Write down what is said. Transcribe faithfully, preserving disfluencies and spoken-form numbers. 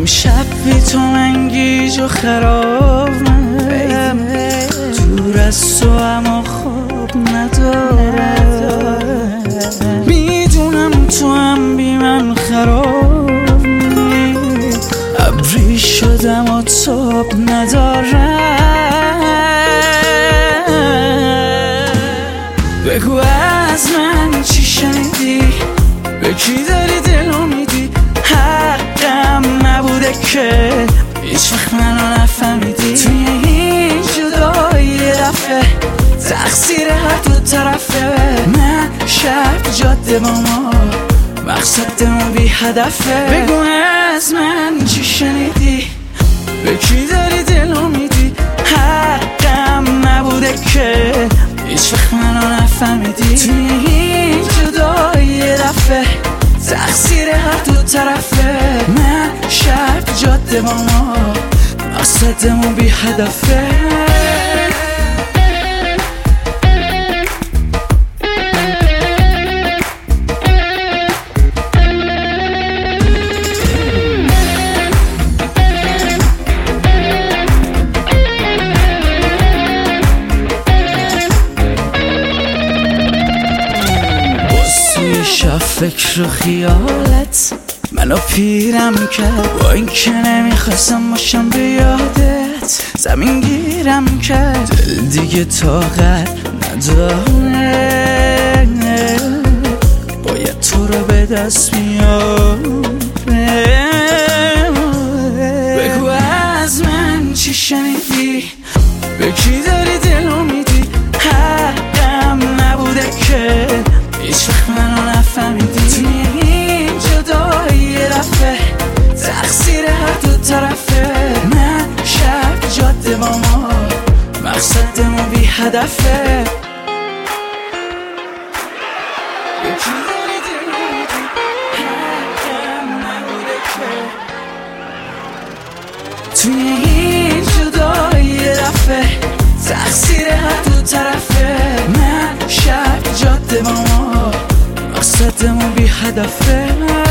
امشب بی تو من گیج و خرابم، دور از تو اما خواب ندارم. میدونم تو هم بی من خرابی، ابری شدم و تاب ندارم. بگو از من چی شنیدی، به کی داری دلو میدی؟ حقم نبوده که هیچ وقت منو نفهمیدی. توی این جدایی یه دفعه تقصیر هر دو طرفه. من شب جاده با ما مقصدمون بی هدفه. بگو از من چی شنیدی، به کی داری دلو میدی؟ حقم نبوده که هیچ وقت منو نفهمیدی. توی این جدایی یه دفعه تقصیر هر دو طرفه. من شب جاده با ما مقصدمون بی هدفه. شب فکر و خیالت منو پیرم کرد، با این که نمیخواستم باشم به یادت. زمین گیرم کرد، دل دیگه طاقت نداره، باید تو رو به دست بیاره. بگو از من چی شنیدی، به کی داری دلو میدی؟ حقم نبوده که هیچ وقت منو نفهمیدی. توی این جدایی یه دفعه تقصیر هر دو طرفه. من شب جاده با ما مقصدمون بی هدفه. یکی داری دلو میدی، حقم نبوده که. توی این جدایی یه دفعه تقصیر هر دو طرفه. من شب جاده با ما مقصدمون بی هدفه.